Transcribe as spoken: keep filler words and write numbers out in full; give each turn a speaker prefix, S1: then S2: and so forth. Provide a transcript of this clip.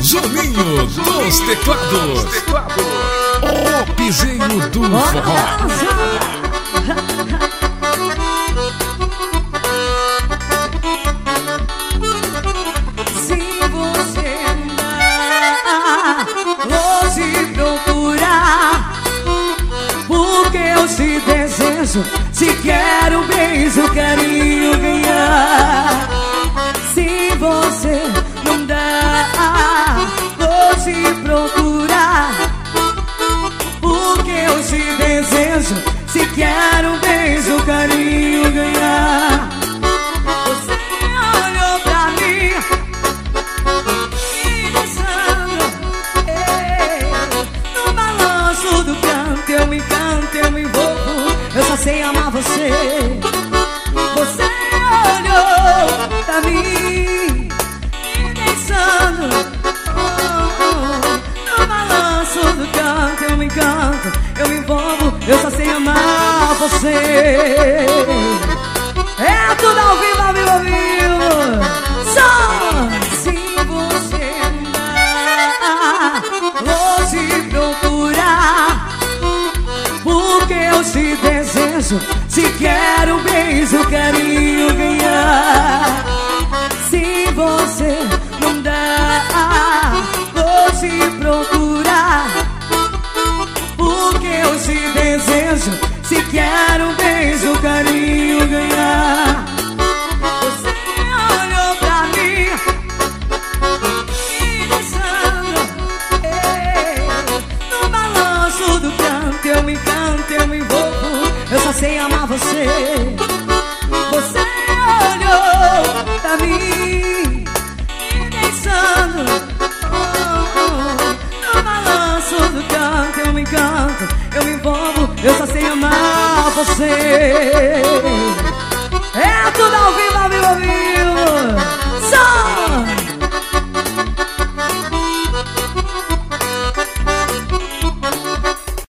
S1: Juninho dos teclados. teclados. O piseiro do forró.
S2: Se você andar ou se procurar, porque eu te desejo, se quero um beijo, carinho ganhar. Se você não dá, vou te procurar, porque eu te desejo, se quero um beijo, carinho ganhar. Você olhou pra mim me deixando, ei, no balanço do canto eu me encanto, eu me envolvo, eu só sei amar você. Você olhou pra mim me deixando, oh, oh, no balanço do canto eu me encanto, eu me envolvo, eu só sei amar você. É tudo ao vivo, ao vivo, ao vivo. Só se você andar ou te procurar, porque eu te desejo, se quero um beijo, carinho ganhar. Se você não dá, vou te procurar, porque eu te desejo, se quero um beijo, carinho ganhar. Você olhou pra mim me deixando, ei, no balanço do canto eu me encanto, eu me envolvo, eu só sei amar você. Você olhou pra mim me deixando, oh, oh, no balanço do canto eu me encanto, eu me envolvo, eu só sei amar você.